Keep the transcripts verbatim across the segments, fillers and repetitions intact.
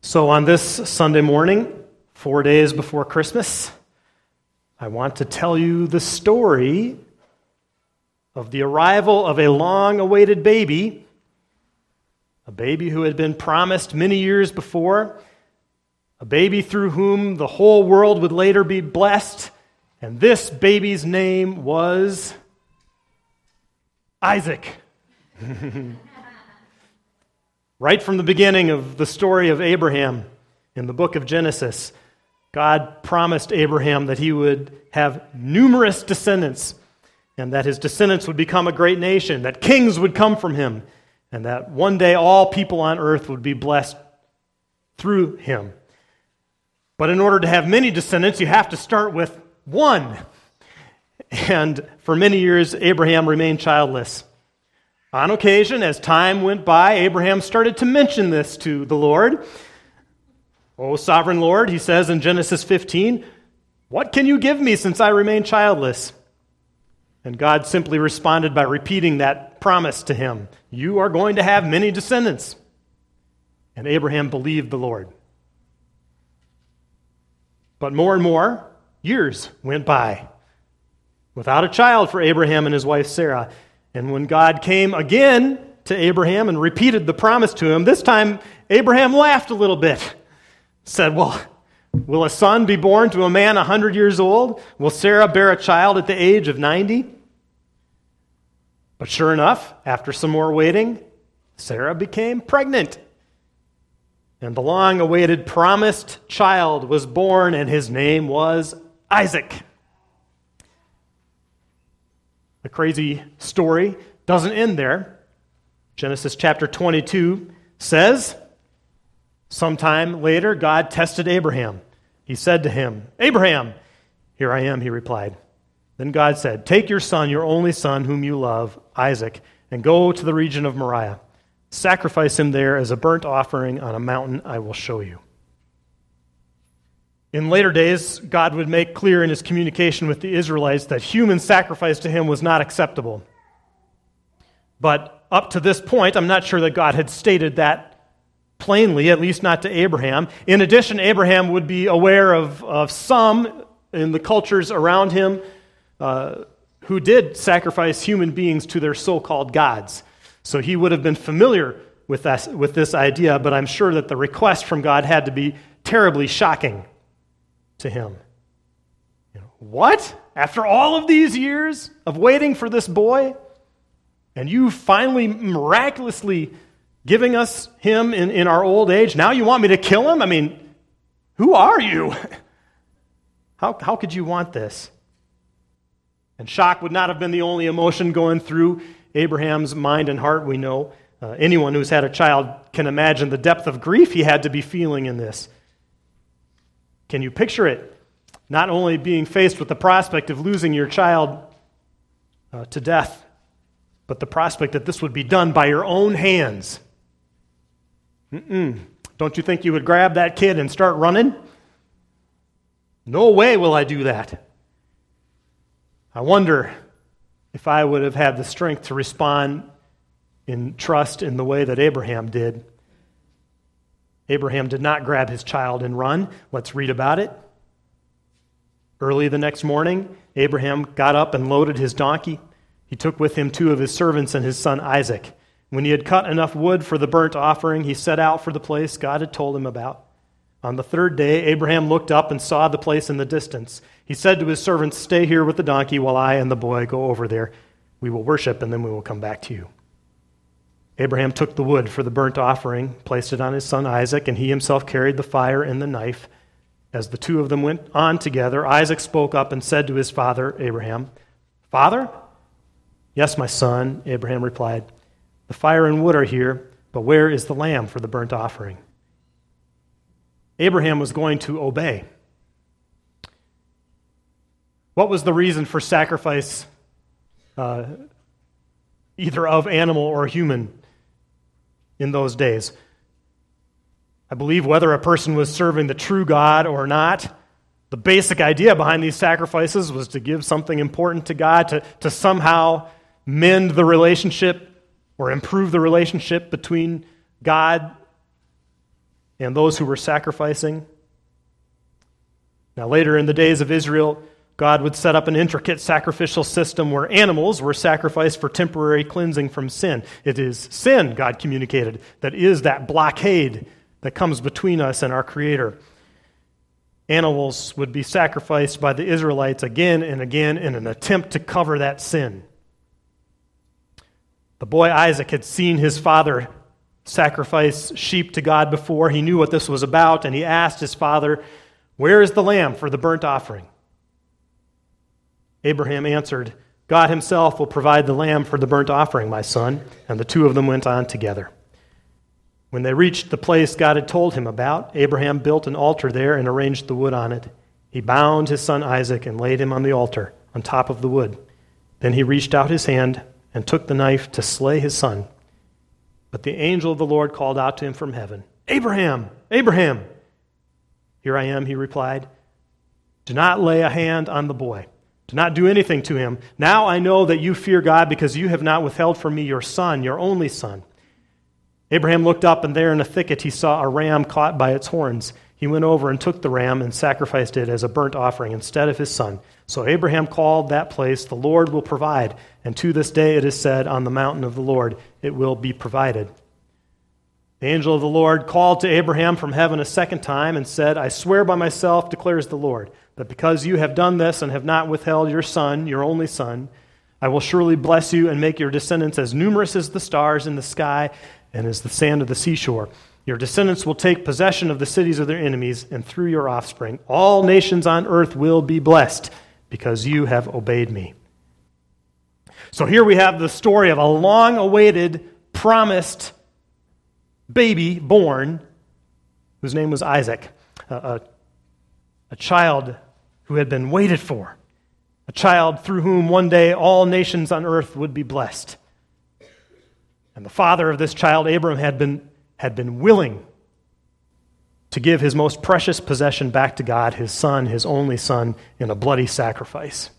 So on this Sunday morning, four days before Christmas, I want to tell you the story of the arrival of a long-awaited baby, a baby who had been promised many years before, a baby through whom the whole world would later be blessed, and this baby's name was Isaac. Right from the beginning of the story of Abraham in the book of Genesis, God promised Abraham that he would have numerous descendants, and that his descendants would become a great nation, that kings would come from him, and that one day all people on earth would be blessed through him. But in order to have many descendants, you have to start with one. And for many years, Abraham remained childless. On occasion, as time went by, Abraham started to mention this to the Lord. "O sovereign Lord," he says in Genesis fifteen, "what can you give me since I remain childless?" And God simply responded by repeating that promise to him. "You are going to have many descendants." And Abraham believed the Lord. But more and more years went by without a child for Abraham and his wife Sarah. And when God came again to Abraham and repeated the promise to him, this time Abraham laughed a little bit. Said, "Well, will a son be born to a man a hundred years old? Will Sarah bear a child at the age of ninety?" But sure enough, after some more waiting, Sarah became pregnant. And the long-awaited promised child was born, and his name was Isaac. The crazy story doesn't end there. Genesis chapter twenty-two says, sometime later, God tested Abraham. He said to him, "Abraham." "Here I am," he replied. Then God said, "Take your son, your only son, whom you love, Isaac, and go to the region of Moriah. Sacrifice him there as a burnt offering on a mountain I will show you." In later days, God would make clear in his communication with the Israelites that human sacrifice to him was not acceptable. But up to this point, I'm not sure that God had stated that plainly, at least not to Abraham. In addition, Abraham would be aware of, of some in the cultures around him uh, who did sacrifice human beings to their so-called gods. So he would have been familiar with this, with this idea, but I'm sure that the request from God had to be terribly shocking to him. You know, what? After all of these years of waiting for this boy, and you finally miraculously giving us him in, in our old age, now you want me to kill him? I mean, who are you? How, how could you want this? And shock would not have been the only emotion going through Abraham's mind and heart, we know. Uh, anyone who's had a child can imagine the depth of grief he had to be feeling in this. Can you picture it? Not only being faced with the prospect of losing your child uh, to death, but the prospect that this would be done by your own hands. Mm-mm. Don't you think you would grab that kid and start running? No way will I do that. I wonder if I would have had the strength to respond in trust in the way that Abraham did. Abraham did not grab his child and run. Let's read about it. Early the next morning, Abraham got up and loaded his donkey. He took with him two of his servants and his son Isaac. When he had cut enough wood for the burnt offering, he set out for the place God had told him about. On the third day, Abraham looked up and saw the place in the distance. He said to his servants, "Stay here with the donkey while I and the boy go over there. We will worship, and then we will come back to you." Abraham took the wood for the burnt offering, placed it on his son Isaac, and he himself carried the fire and the knife. As the two of them went on together, Isaac spoke up and said to his father, Abraham, "Father?" "Yes, my son," Abraham replied. "The fire and wood are here, but where is the lamb for the burnt offering?" Abraham was going to obey. What was the reason for sacrifice, uh, either of animal or human, in those days? I believe whether a person was serving the true God or not, the basic idea behind these sacrifices was to give something important to God, to, to somehow mend the relationship or improve the relationship between God and those who were sacrificing. Now, later in the days of Israel, God would set up an intricate sacrificial system where animals were sacrificed for temporary cleansing from sin. It is sin, God communicated, that is that blockade that comes between us and our Creator. Animals would be sacrificed by the Israelites again and again in an attempt to cover that sin. The boy Isaac had seen his father sacrifice sheep to God before. He knew what this was about, and he asked his father, "Where is the lamb for the burnt offering?" Abraham answered, "God himself will provide the lamb for the burnt offering, my son." And the two of them went on together. When they reached the place God had told him about, Abraham built an altar there and arranged the wood on it. He bound his son Isaac and laid him on the altar, on top of the wood. Then he reached out his hand and took the knife to slay his son. But the angel of the Lord called out to him from heaven, "Abraham, Abraham!" "Here I am," he replied. "Do not lay a hand on the boy. Do not do anything to him. Now I know that you fear God because you have not withheld from me your son, your only son." Abraham looked up, and there in a thicket he saw a ram caught by its horns. He went over and took the ram and sacrificed it as a burnt offering instead of his son. So Abraham called that place, "The Lord will provide." And to this day it is said, "On the mountain of the Lord it will be provided." The angel of the Lord called to Abraham from heaven a second time and said, "I swear by myself, declares the Lord, that because you have done this and have not withheld your son, your only son, I will surely bless you and make your descendants as numerous as the stars in the sky and as the sand of the seashore. Your descendants will take possession of the cities of their enemies, and through your offspring all nations on earth will be blessed, because you have obeyed me." So here we have the story of a long-awaited, promised baby born, whose name was Isaac, a, a, a child who had been waited for, a child through whom one day all nations on earth would be blessed. And the father of this child, Abram, had been, had been willing to give his most precious possession back to God, his son, his only son, in a bloody sacrifice.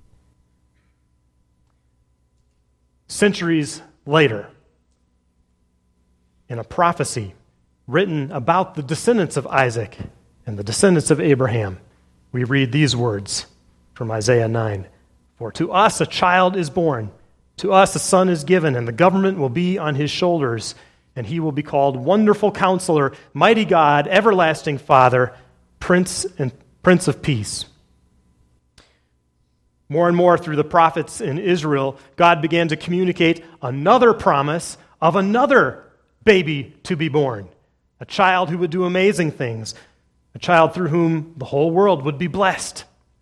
Centuries later, in a prophecy written about the descendants of Isaac and the descendants of Abraham, we read these words from Isaiah nine. "For to us a child is born, to us a son is given, and the government will be on his shoulders, and he will be called Wonderful Counselor, Mighty God, Everlasting Father, Prince and Prince of Peace." More and more through the prophets in Israel, God began to communicate another promise of another baby to be born, a child who would do amazing things, a child through whom the whole world would be blessed.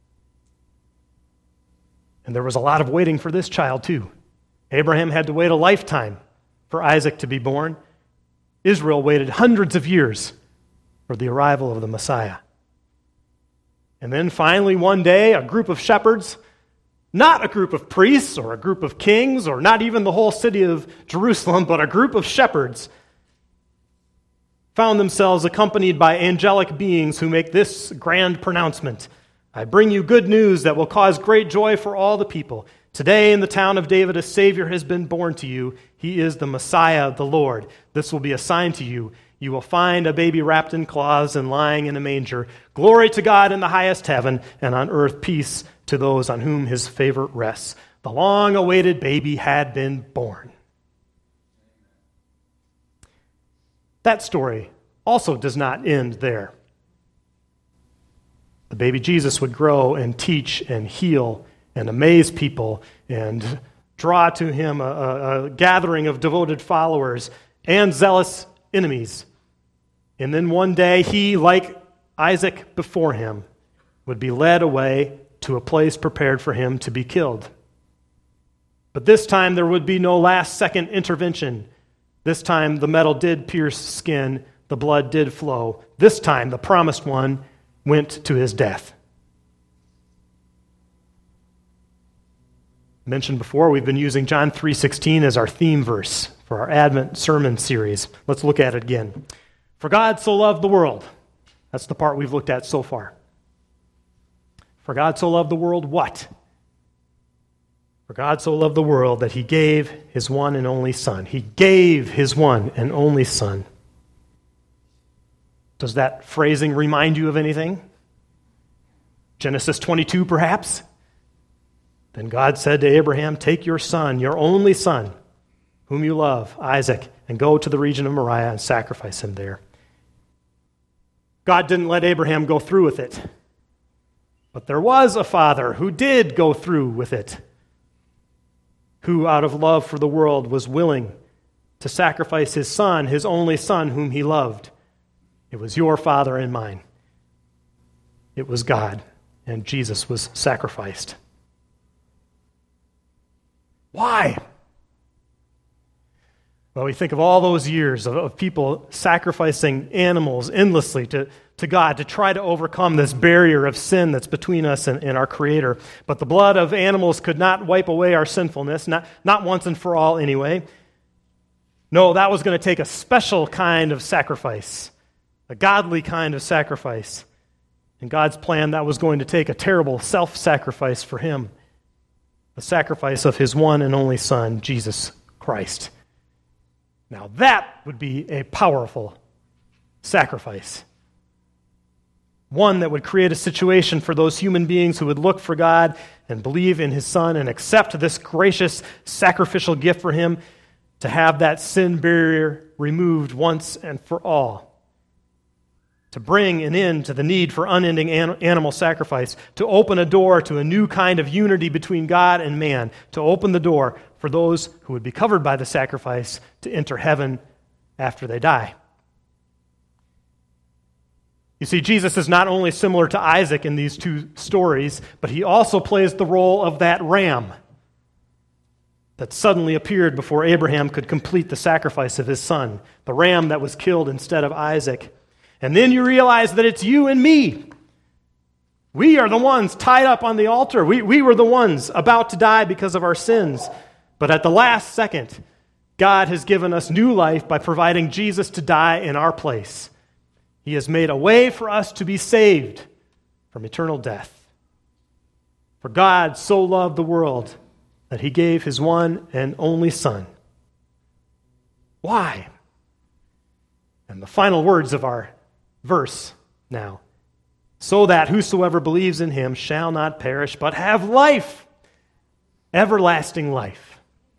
And there was a lot of waiting for this child too. Abraham had to wait a lifetime for Isaac to be born. Israel waited hundreds of years for the arrival of the Messiah. And then finally one day, a group of shepherds, not a group of priests or a group of kings or not even the whole city of Jerusalem, but a group of shepherds, found themselves accompanied by angelic beings who make this grand pronouncement: "I bring you good news that will cause great joy for all the people. Today in the town of David a Savior has been born to you. He is the Messiah, the Lord. This will be a sign to you. You will find a baby wrapped in cloths and lying in a manger. Glory to God in the highest heaven, and on earth peace to those on whom his favor rests." The long-awaited baby had been born. That story also does not end there. The baby Jesus would grow and teach and heal and amaze people and draw to him a, a, a gathering of devoted followers and zealous enemies. And then one day he, like Isaac before him, would be led away to a place prepared for him to be killed. But this time there would be no last-second intervention. This time the metal did pierce skin, the blood did flow. This time the promised one went to his death. Mentioned before, we've been using John three sixteen as our theme verse for our Advent sermon series. Let's look at it again. "For God so loved the world." That's the part we've looked at so far. For God so loved the world what? For God so loved the world that he gave his one and only Son. He gave his one and only Son. Does that phrasing remind you of anything? Genesis twenty-two, perhaps? Then God said to Abraham, "Take your son, your only son, whom you love, Isaac, and go to the region of Moriah and sacrifice him there." God didn't let Abraham go through with it. But there was a father who did go through with it, who out of love for the world was willing to sacrifice his son, his only son, whom he loved. It was your father and mine. It was God, and Jesus was sacrificed. Why? Well, we think of all those years of, of people sacrificing animals endlessly to, to God to try to overcome this barrier of sin that's between us and, and our Creator. But the blood of animals could not wipe away our sinfulness, not, not once and for all anyway. No, that was going to take a special kind of sacrifice, a godly kind of sacrifice. In God's plan, that was going to take a terrible self-sacrifice for him, the sacrifice of his one and only Son, Jesus Christ. Now that would be a powerful sacrifice. One that would create a situation for those human beings who would look for God and believe in his Son and accept this gracious sacrificial gift for him to have that sin barrier removed once and for all. To bring an end to the need for unending an- animal sacrifice, to open a door to a new kind of unity between God and man, to open the door for those who would be covered by the sacrifice to enter heaven after they die. You see, Jesus is not only similar to Isaac in these two stories, but he also plays the role of that ram that suddenly appeared before Abraham could complete the sacrifice of his son, the ram that was killed instead of Isaac. And then you realize that it's you and me. We are the ones tied up on the altar. We, we were the ones about to die because of our sins. But at the last second, God has given us new life by providing Jesus to die in our place. He has made a way for us to be saved from eternal death. For God so loved the world that he gave his one and only Son. Why? And the final words of our verse now. So that whosoever believes in him shall not perish, but have life, everlasting life.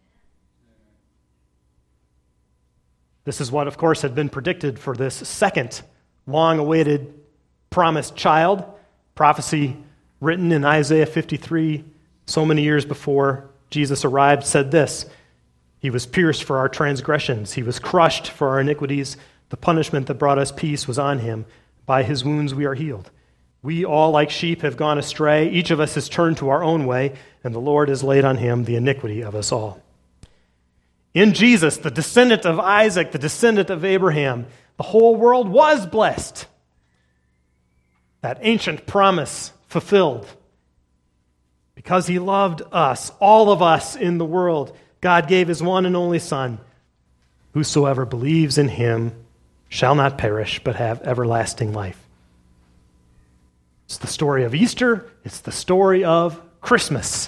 This is what, of course, had been predicted for this second long-awaited promised child. Prophecy written in Isaiah fifty-three, so many years before Jesus arrived, said this: "He was pierced for our transgressions. He was crushed for our iniquities. The punishment that brought us peace was on him. By his wounds we are healed. We all like sheep have gone astray. Each of us has turned to our own way, and the Lord has laid on him the iniquity of us all." In Jesus, the descendant of Isaac, the descendant of Abraham, the whole world was blessed. That ancient promise fulfilled. Because he loved us, all of us in the world, God gave his one and only Son. Whosoever believes in him shall not perish, but have everlasting life. It's the story of Easter. It's the story of Christmas.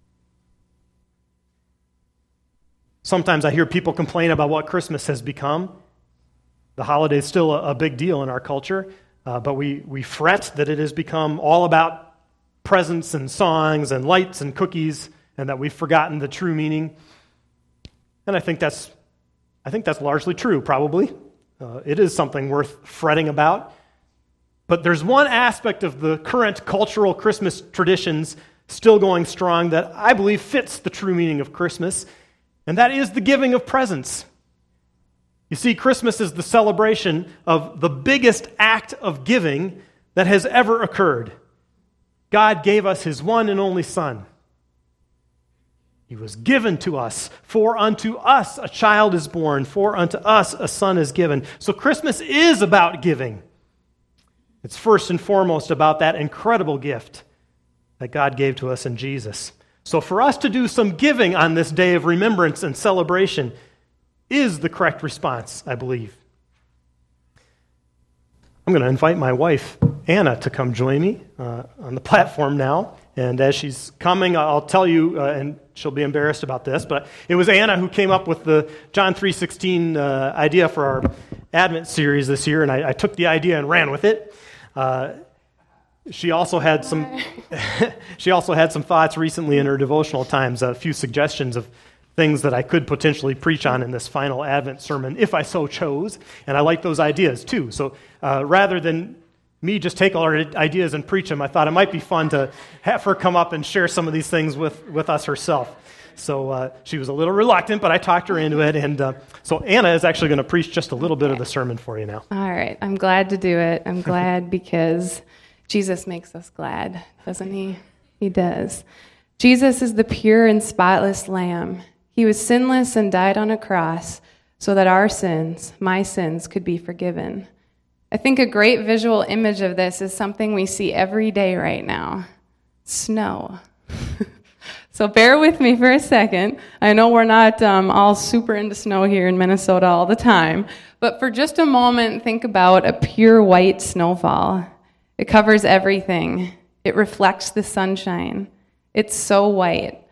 Sometimes I hear people complain about what Christmas has become. The holiday is still a, a big deal in our culture, uh, but we, we fret that it has become all about presents and songs and lights and cookies, and that we've forgotten the true meaning. And I think that's, I think that's largely true, probably. Uh, it is something worth fretting about. But there's one aspect of the current cultural Christmas traditions still going strong that I believe fits the true meaning of Christmas, and that is the giving of presents. You see, Christmas is the celebration of the biggest act of giving that has ever occurred. God gave us his one and only Son. He was given to us. For unto us a child is born. For unto us a son is given. So Christmas is about giving. It's first and foremost about that incredible gift that God gave to us in Jesus. So for us to do some giving on this day of remembrance and celebration is the correct response, I believe. I'm going to invite my wife, Anna, to come join me uh, on the platform now. And as she's coming, I'll tell you, uh, and she'll be embarrassed about this, but it was Anna who came up with the John three sixteen uh, idea for our Advent series this year, and I, I took the idea and ran with it. Uh, she also had some she also had some thoughts recently in her devotional times, a few suggestions of things that I could potentially preach on in this final Advent sermon if I so chose, and I like those ideas too. So uh, rather than me just take all her ideas and preach them, I thought it might be fun to have her come up and share some of these things with, with us herself. So uh, she was a little reluctant, but I talked her into it. And uh, so Anna is actually going to preach just a little bit of the sermon for you now. All right. I'm glad to do it. I'm glad because Jesus makes us glad, doesn't he? He does. Jesus is the pure and spotless Lamb. He was sinless and died on a cross so that our sins, my sins, could be forgiven. I think a great visual image of this is something we see every day right now. Snow. So bear with me for a second. I know we're not um, all super into snow here in Minnesota all the time, but for just a moment, think about a pure white snowfall. It covers everything. It reflects the sunshine. It's so white.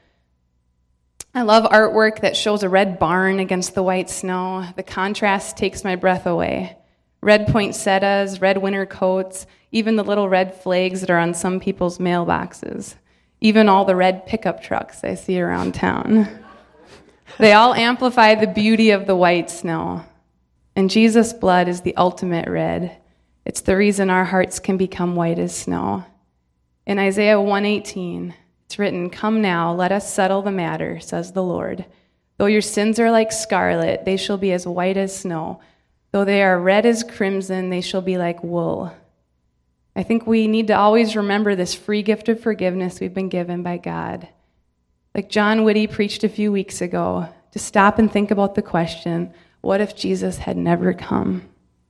I love artwork that shows a red barn against the white snow. The contrast takes my breath away. Red poinsettias, red winter coats, even the little red flags that are on some people's mailboxes, even all the red pickup trucks I see around town. They all amplify the beauty of the white snow. And Jesus' blood is the ultimate red. It's the reason our hearts can become white as snow. In Isaiah one eighteen, it's written, "Come now, let us settle the matter, says the Lord. Though your sins are like scarlet, they shall be as white as snow. Though they are red as crimson, they shall be like wool." I think we need to always remember this free gift of forgiveness we've been given by God. Like John Whitty preached a few weeks ago, to stop and think about the question, what if Jesus had never come?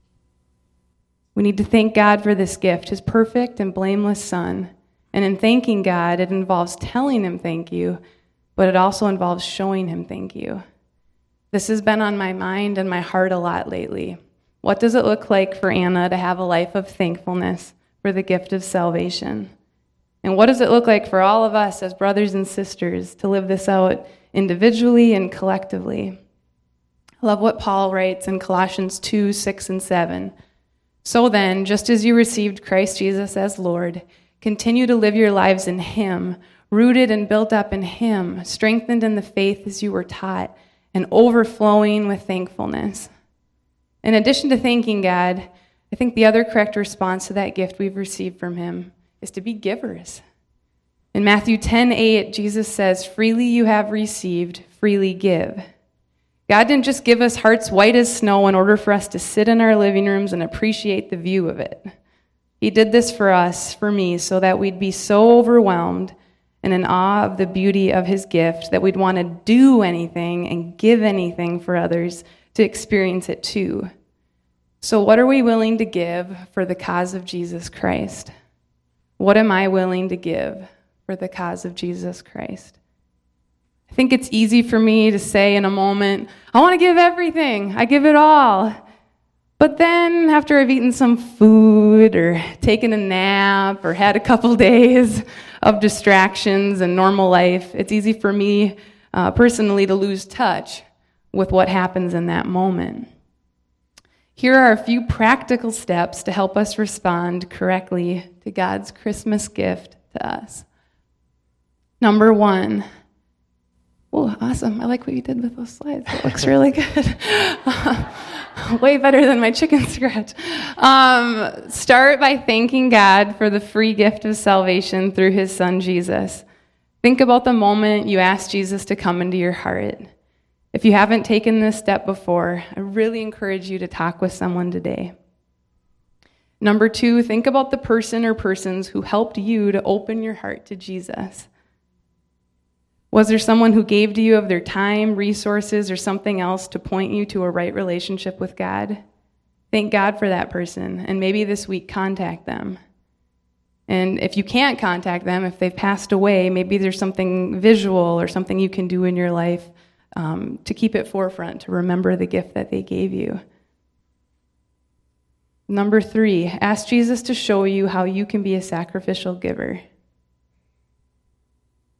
We need to thank God for this gift, his perfect and blameless Son. And in thanking God, it involves telling him thank you, but it also involves showing him thank you. This has been on my mind and my heart a lot lately. What does it look like for Anna to have a life of thankfulness for the gift of salvation? And what does it look like for all of us as brothers and sisters to live this out individually and collectively? I love what Paul writes in Colossians two, six, and seven. "So then, just as you received Christ Jesus as Lord, continue to live your lives in him, rooted and built up in him, strengthened in the faith as you were taught, and overflowing with thankfulness." In addition to thanking God, I think the other correct response to that gift we've received from him is to be givers. In Matthew ten eight, Jesus says, "Freely you have received, freely give." God didn't just give us hearts white as snow in order for us to sit in our living rooms and appreciate the view of it. He did this for us, for me, so that we'd be so overwhelmed and in awe of the beauty of his gift that we'd want to do anything and give anything for others to experience it too. So what are we willing to give for the cause of Jesus Christ? What am I willing to give for the cause of Jesus Christ? I think it's easy for me to say in a moment, I want to give everything. I give it all. But then after I've eaten some food or taken a nap or had a couple days of distractions and normal life, it's easy for me uh, personally to lose touch with what happens in that moment. Here are a few practical steps to help us respond correctly to God's Christmas gift to us. Number one. Oh, awesome. I like what you did with those slides. That looks really good. Way better than my chicken scratch. Um, start by thanking God for the free gift of salvation through his Son, Jesus. Think about the moment you asked Jesus to come into your heart. If you haven't taken this step before, I really encourage you to talk with someone today. Number two, think about the person or persons who helped you to open your heart to Jesus. Was there someone who gave to you of their time, resources, or something else to point you to a right relationship with God? Thank God for that person, and maybe this week contact them. And if you can't contact them, if they've passed away, maybe there's something visual or something you can do in your life um, to keep it forefront, to remember the gift that they gave you. Number three, ask Jesus to show you how you can be a sacrificial giver.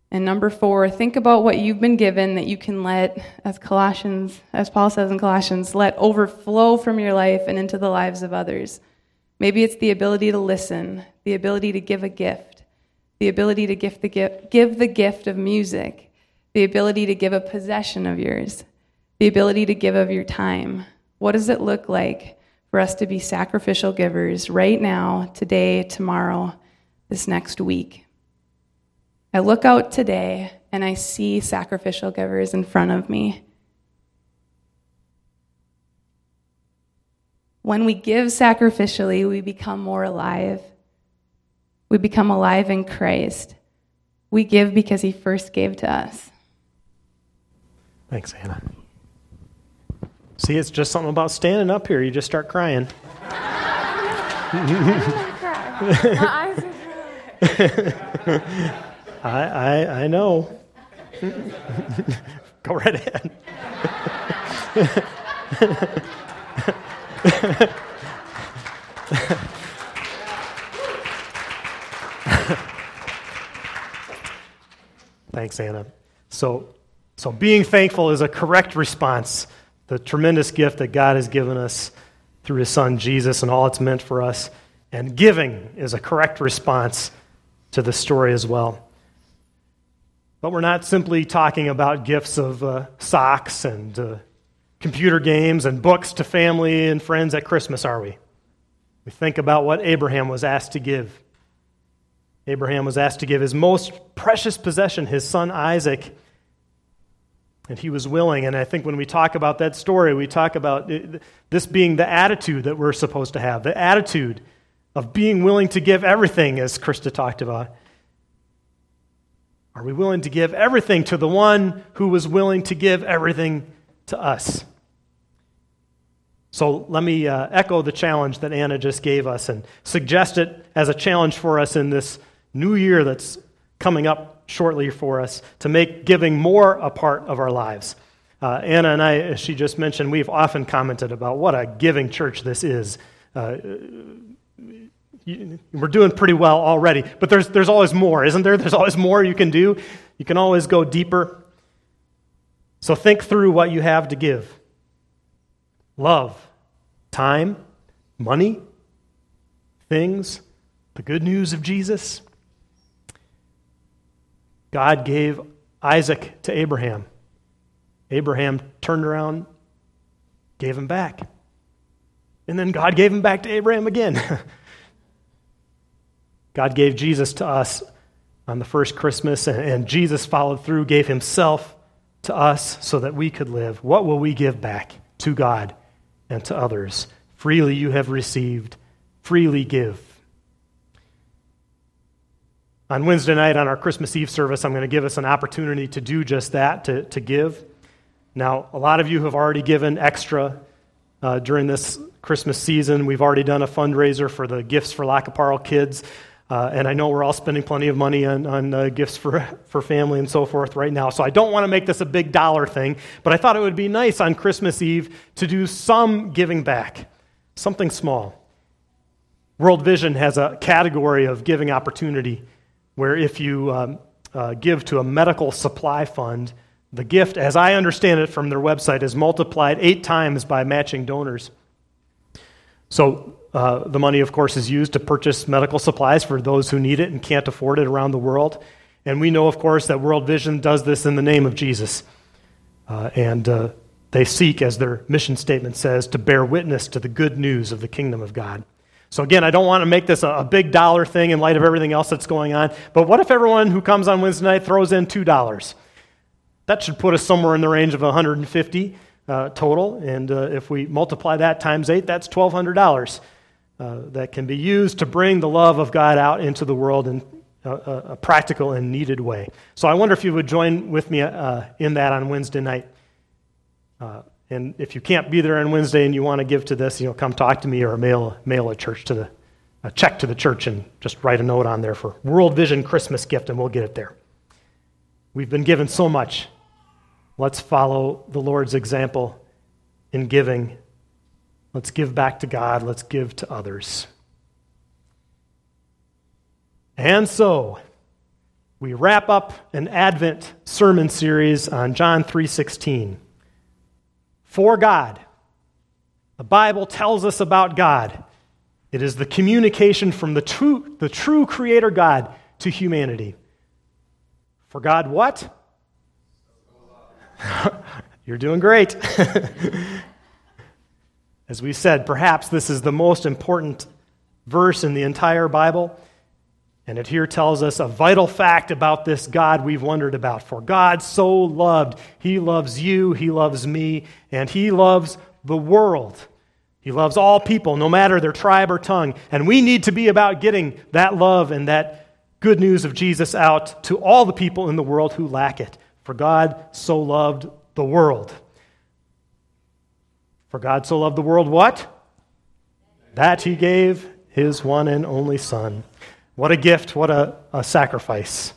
And number four, think about what you've been given that you can let, as Colossians, as Paul says in Colossians, let overflow from your life and into the lives of others. Maybe it's the ability to listen, the ability to give a gift, the ability to give the gift, give the gift of music, the ability to give a possession of yours, the ability to give of your time. What does it look like for us to be sacrificial givers right now, today, tomorrow, this next week? I look out today and I see sacrificial givers in front of me. When we give sacrificially, we become more alive. We become alive in Christ. We give because he first gave to us. Thanks, Anna. See, it's just something about standing up here. You just start crying. I don't want to cry. My eyes are dry. I, I, I know. Go right ahead. Thanks, Anna. So, so being thankful is a correct response. The tremendous gift that God has given us through his son Jesus and all it's meant for us. And giving is a correct response to the story as well. But we're not simply talking about gifts of uh, socks and uh, computer games and books to family and friends at Christmas, are we? We think about what Abraham was asked to give. Abraham was asked to give his most precious possession, his son Isaac, and he was willing. And I think when we talk about that story, we talk about it, this being the attitude that we're supposed to have, the attitude of being willing to give everything, as Krista talked about. Are we willing to give everything to the one who was willing to give everything to us? So let me uh, echo the challenge that Anna just gave us and suggest it as a challenge for us in this new year that's coming up shortly for us to make giving more a part of our lives. Uh, Anna and I, as she just mentioned, we've often commented about what a giving church this is. Uh, We're doing pretty well already, but there's there's always more, isn't there? There's always more you can do. You can always go deeper. So think through what you have to give. Love, time, money, things, the good news of Jesus. God gave Isaac to Abraham. Abraham turned around, gave him back. And then God gave him back to Abraham again. God gave Jesus to us on the first Christmas, and Jesus followed through, gave himself to us so that we could live. What will we give back to God and to others? Freely you have received, freely give. On Wednesday night, on our Christmas Eve service, I'm going to give us an opportunity to do just that, to, to give. Now, a lot of you have already given extra uh, during this Christmas season. We've already done a fundraiser for the Gifts for Lackaparle Kids. Uh, and I know we're all spending plenty of money on, on uh, gifts for, for family and so forth right now. So I don't want to make this a big dollar thing, but I thought it would be nice on Christmas Eve to do some giving back, something small. World Vision has a category of giving opportunity where if you um, uh, give to a medical supply fund, the gift, as I understand it from their website, is multiplied eight times by matching donors. So uh, the money, of course, is used to purchase medical supplies for those who need it and can't afford it around the world. And we know, of course, that World Vision does this in the name of Jesus. Uh, and uh, they seek, as their mission statement says, to bear witness to the good news of the kingdom of God. So again, I don't want to make this a, a big dollar thing in light of everything else that's going on, but what if everyone who comes on Wednesday night throws in two dollars? That should put us somewhere in the range of one hundred fifty dollars. Uh, total, and uh, if we multiply that times eight, that's twelve hundred dollars uh, that can be used to bring the love of God out into the world in a, a practical and needed way. So I wonder if you would join with me uh, in that on Wednesday night. Uh, and if you can't be there on Wednesday and you want to give to this, you know, come talk to me or mail mail a church to the a check to the church and just write a note on there for World Vision Christmas gift, and we'll get it there. We've been given so much. Let's follow the Lord's example in giving. Let's give back to God. Let's give to others. And so, we wrap up an Advent sermon series on John three sixteen. For God. The Bible tells us about God. It is the communication from the true, the true Creator God to humanity. For God what? You're doing great. As we said, perhaps this is the most important verse in the entire Bible. And it here tells us a vital fact about this God we've wondered about. For God so loved, He loves you, He loves me, and He loves the world. He loves all people, no matter their tribe or tongue. And we need to be about getting that love and that good news of Jesus out to all the people in the world who lack it. For God so loved the world. For God so loved the world, what? That He gave His one and only Son. What a gift, what a, a sacrifice.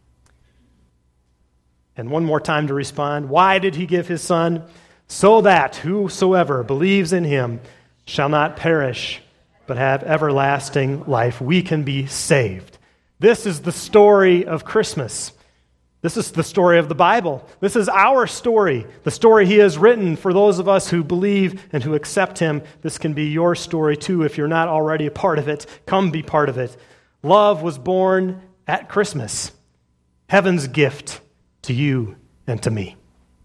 And one more time to respond. Why did He give His Son? So that whosoever believes in Him shall not perish, but have everlasting life. We can be saved. This is the story of Christmas. This is the story of the Bible. This is our story, the story He has written for those of us who believe and who accept Him. This can be your story too if you're not already a part of it. Come be part of it. Love was born at Christmas, heaven's gift to you and to me.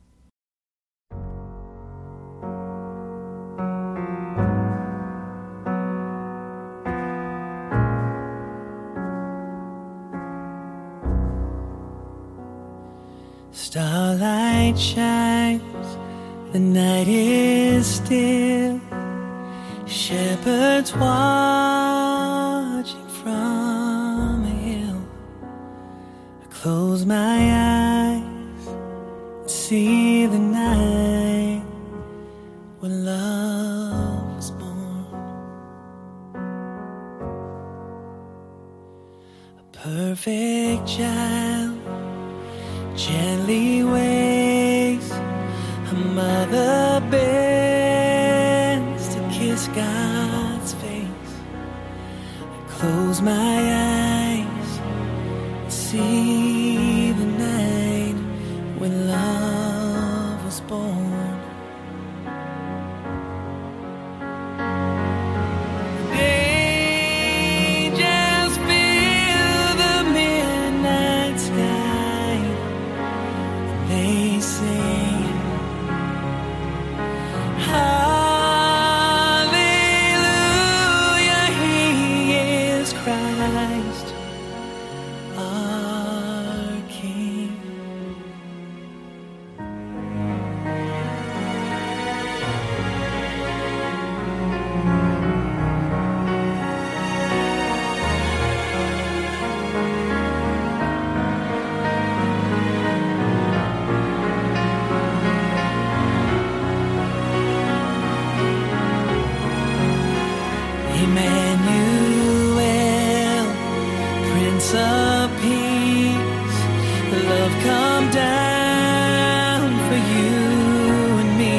Starlight shines, the night is still, shepherds watching from a hill. I close my eyes and see the night when love was born. A perfect child gently waves, a mother bends to kiss God's face. I close my eyes and see the night when love was born. Angels fill the midnight sky. They sing, Hallelujah, He is Christ, our King. Emmanuel, Prince of Peace, love come down for you and me.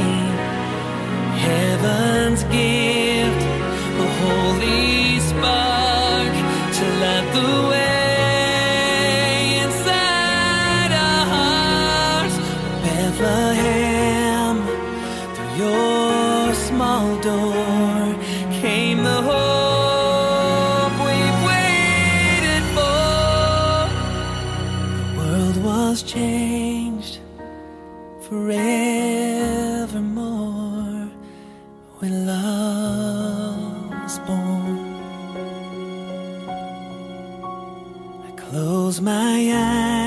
Heaven's gift, a holy spark to light the way inside our hearts. Bethlehem, through your small door came the hope we've waited for. The world was changed forevermore when love was born. I close my eyes